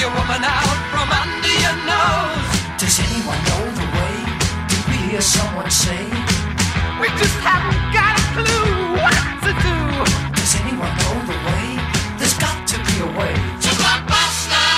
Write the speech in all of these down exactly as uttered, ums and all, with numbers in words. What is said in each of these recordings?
your woman out from under your nose. Does anyone know the way? Did we hear someone say? We just haven't got a clue what to do. Does anyone know the way? There's got to be a way to Blockbuster.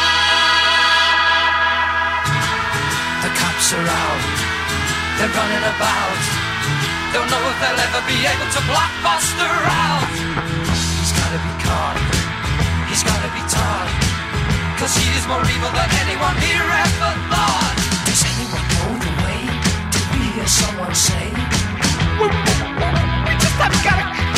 The cops are out, they're running about. Don't know if they'll ever be able to Blockbuster out. He's gotta be caught, he's gotta be taught, 'cause he is more evil than anyone here ever thought. Does anyone know the way? Did we hear someone say? We, we, we just haven't got a